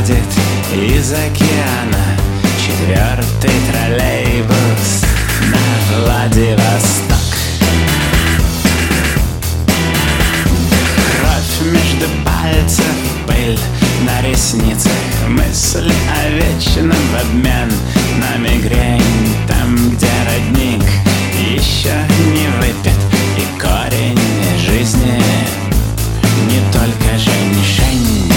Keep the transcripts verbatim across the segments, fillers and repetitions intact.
выходит из океана четвертый троллейбус на Владивосток. Кровь между пальцев, пыль на ресницах, мысли о вечном в обмен на мигрень. Там, где родник еще не выпит, и корень жизни не только женьшень.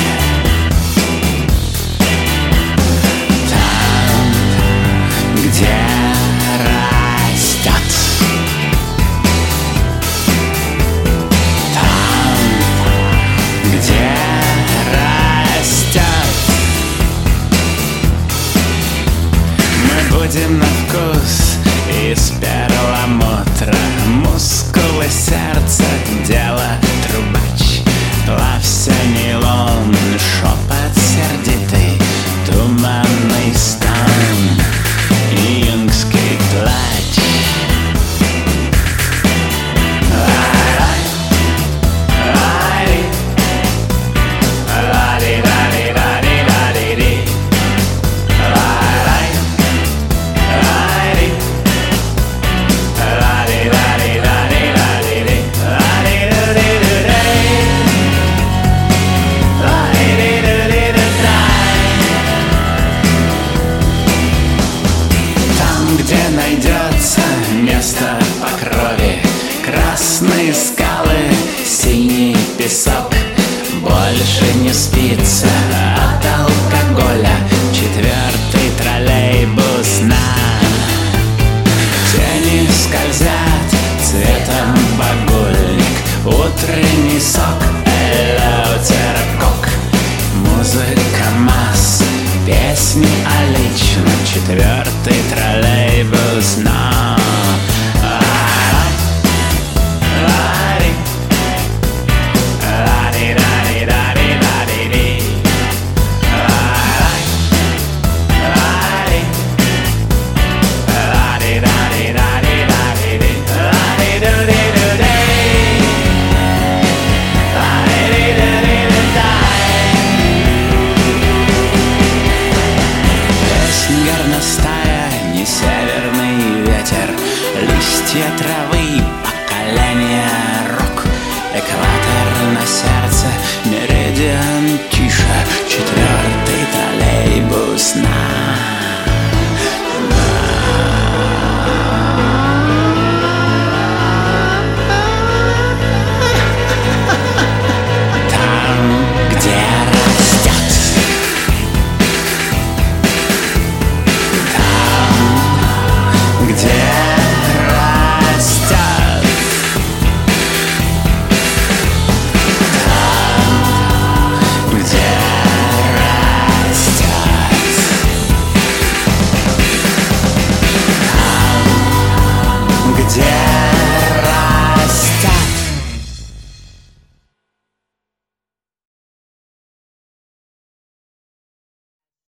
Там, где растет, там, где растет, мы будем на вкус из перламутра. Мускулы сердца, дело трубач, лався нейлон, шепот сердитый, туманный стан и юнгский плач. Ла-лай, лай, ла-ли-ла-ли-ла-ли-ла-ли-ри, ла-лай, лай, ла-ли-ла-ли-ла-ли-ла-ли-ри, ла-ли-ла-ли-ла-ли, ла-ли-ла-ли-ла-ли. Там, где найдется место по крови, красные скалы, синий песок, больше не спится от алкоголя четвертый троллейбус на. Тени скользят цветом багульник, утренний сок, элеутерокок, музыка масс, песни о личном, четвертый троллейбус на.